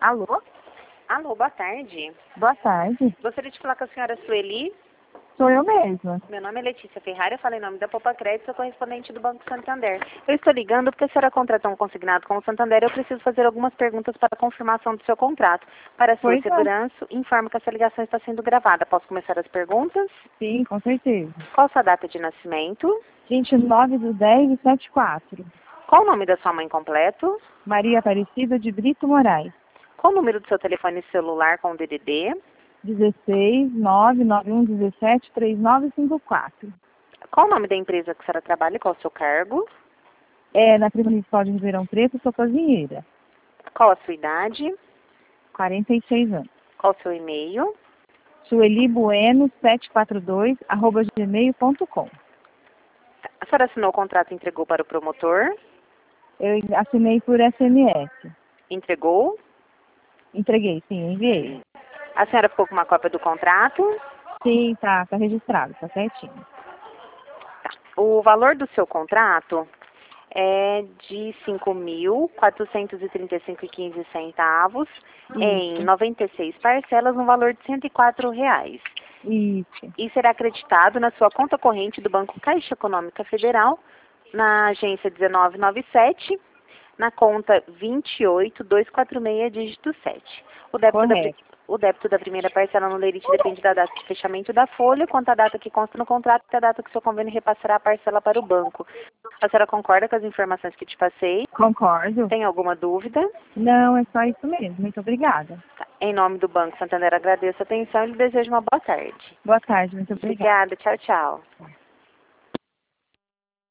Alô? Alô, boa tarde. Boa tarde. Gostaria de falar com a senhora Sueli. Sou eu mesma. Meu nome é Letícia Ferrari, eu falei em nome da Poupa Crédito, sou correspondente do Banco Santander. Eu estou ligando porque a senhora contratou um consignado com o Santander e eu preciso fazer algumas perguntas para a confirmação do seu contrato. Para a sua Pois é. segurança, informo que essa ligação está sendo gravada. Posso começar as perguntas? Sim, com certeza. Qual sua data de nascimento? 29/10/74. Qual o nome da sua mãe completo? Maria Aparecida de Brito Moraes. Qual o número do seu telefone celular com o DDD? 16 991173954. Qual o nome da empresa que a senhora trabalha e qual o seu cargo? Na Prima Municipal de Ribeirão Preto, sou cozinheira. Qual a sua idade? 46 anos. Qual o seu e-mail? suelibueno742@gmail.com. A senhora assinou o contrato e entregou para o promotor? Eu assinei por SMS. Entregou? Entreguei, sim, enviei. A senhora ficou com uma cópia do contrato? Sim, tá registrado, tá certinho. O valor do seu contrato é de R$ 5.435,15 em 96 parcelas, no valor de R$ 104. Isso. E será acreditado na sua conta corrente do Banco Caixa Econômica Federal, na agência 1997, na conta 28246, dígito 7. Correto. O débito da primeira parcela no lerite depende da data de fechamento da folha, quanto à data que consta no contrato e a data que o seu convênio repassará a parcela para o banco. A senhora concorda com as informações que te passei? Concordo. Tem alguma dúvida? Não, é só isso mesmo. Muito obrigada. Tá. Em nome do Banco Santander, agradeço a atenção e lhe desejo uma boa tarde. Boa tarde, muito obrigada. Obrigada, tchau, tchau.